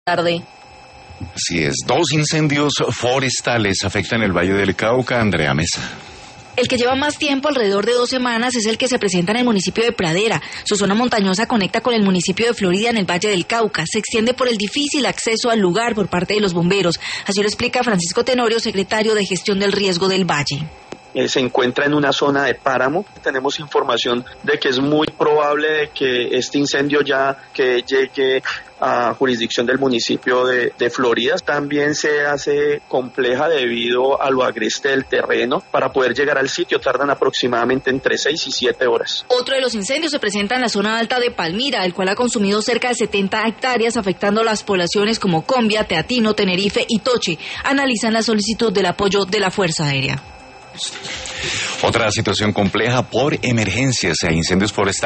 Tarde. Así es, 2 incendios forestales afectan el Valle del Cauca. Andrea Mesa. El que lleva más tiempo, alrededor de 2 semanas, es el que se presenta en el municipio de Pradera. Su zona montañosa conecta con el municipio de Florida en el Valle del Cauca. Se extiende por el difícil acceso al lugar por parte de los bomberos. Así lo explica Francisco Tenorio, secretario de Gestión del Riesgo del Valle. Se encuentra en una zona de páramo. Tenemos información de que es muy probable de que este incendio ya que llegue a jurisdicción del municipio de Florida. También se hace compleja debido a lo agreste del terreno. Para poder llegar al sitio tardan aproximadamente entre 6 y 7 horas. Otro de los incendios se presenta en la zona alta de Palmira, el cual ha consumido cerca de 70 hectáreas, afectando las poblaciones como Combia, Teatino, Tenerife y Toche. Analizan la solicitud del apoyo de la Fuerza Aérea. Otra situación compleja por emergencias e incendios forestales.